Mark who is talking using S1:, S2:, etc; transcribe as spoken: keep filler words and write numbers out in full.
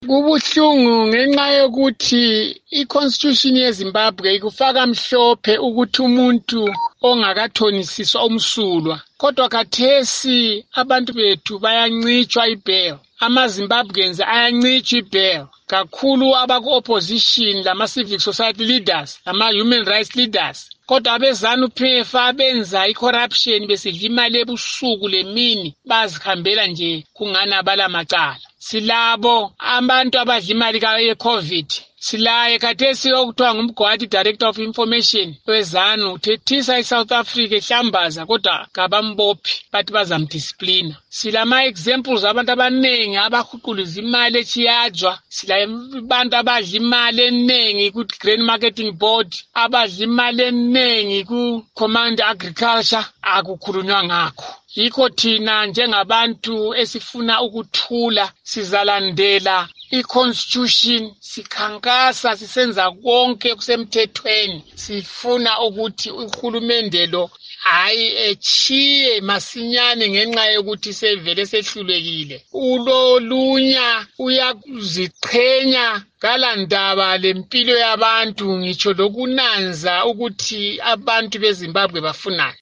S1: Kubuhlungu ngenxa yokuthi i-Constitution yeZimbabwe ikufaka mhlophe ukuthi umuntu ongakathonisiswa umsulwa. Kodwa khathesi abantu bethu bayancitshwa i-bail. Ama-Zimbabweans ayancitshwa i-bail. Kakhulu abaku-opposition lama-civic society leaders, lama-human rights leaders. Kodwa abe-ZANU-P F abenza i-corruption besidla imali ebusuku lemini bazihambela nje kungani abalamacala. Silabo abantu abadla imali ye-COVID. Silaye khathesi okuthiwa ngumGwadi Director of Information we-ZANU uthethisa i-South Africa ehlambaza kodwa kabambophi bathi bazamdisciplina. Silama-examples abantu abanengi abahuquliza imali echiyajwa. Silabantu abadla imali eningi ku-Grain Marketing Board, abadla imali eningi ku-Command Agriculture, akukhulunywa ngakho. Yikho thina njengabantu esifuna ukuthula sizalandela i-Constitution, sikhankasa sisenza konke kusemthethweni. Sifuna ukuthi uhulumende lo hayi echiye masinyane ngenxa yokuthi sevele sehlulekile. Ulolunya uyaziqhenya kalandaba lempilo yabantu ngitsho lokunanza ukuthi abantu beZimbabwe bafunani.